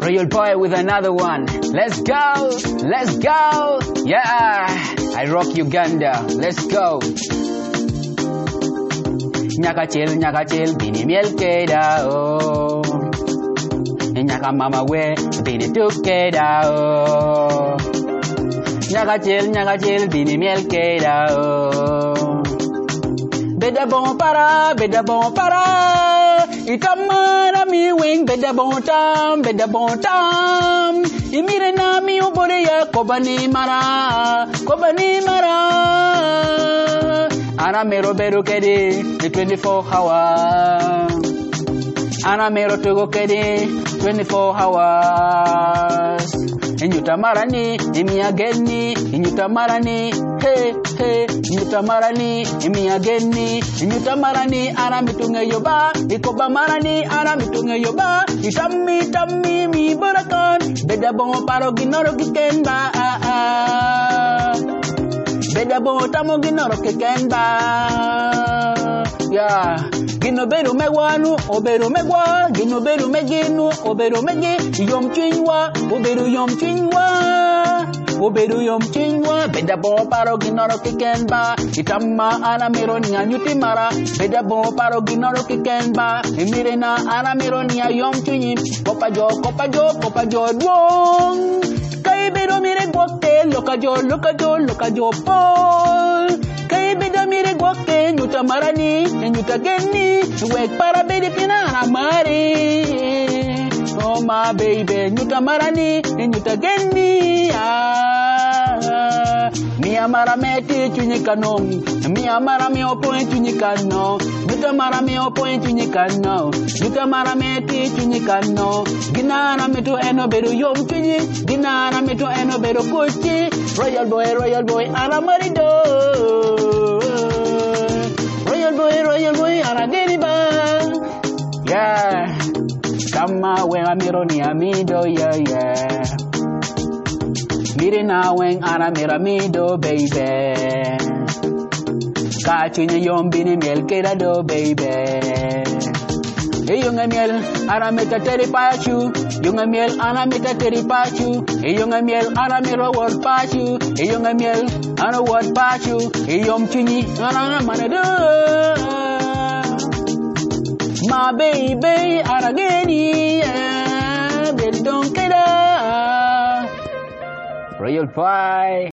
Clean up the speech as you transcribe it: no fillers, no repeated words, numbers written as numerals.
Royal Boy with another one. Let's go, let's go. Yeah, I rock Uganda. Let's go. Nyakachil, bini miel keda oh. Nyaka mama we, bini tuk keda oh. Nyakachil, bini miel keda oh. Beda bon para. Itamara mi wing, beda bon tam. Imire na mi ubore ya kobani mara. Ana mero beru kedi, the 24 hours. Ana mero togo kedi, 24 hours. Inyutamarani, imiageni, inyutamarani, hey, inyutamarani, imiageni, inyutamarani, ana mitunge yoba, ikoba marani, ana mitunge yoba, itami, mi borakan, beda bon paro ginoro kikenda, beda bon tamo ginoro kikenda, yeah. Gino beru megwanu, oberu megwa, gino beru meginu, oberu megi, yom chinwa, oberu yom chinwa, beda bon paro ginoro kikenba, itama ana miro niya nyutimara, beda bon paro ginoro kikenba, imirena ana miro niya yom chinyi, kopa jo duong, kay beru mire gwakte, loka jo pol, kay beda mire gwakte, nyutamarani, nyutageni, wek para bedi pinana mari. Oh my baby, nyutamarani, nyutageni. Mi amara meti chunyikano, mi amara mi opoint chunyikano, nyutamara mi opoint chunyikano, nyutamara meti chunyikano, ginana meto eno beru yom chunyi, ginana meto eno beru kuchi, Royal boy, aramarido. Royal boy, arageniba. Yeah, kama when amironi amido, yeah. Mirina when aramiramido, baby. Kachunya yombini miel do, baby. Young miel, aramita teripachu. Young miel, aramita teripachu. Young miel, aramiro word pachu. Young miel, ana word pachu. Yom chuni, anamanado. My baby, arageni, yeah. Don't get up. Royal Boy.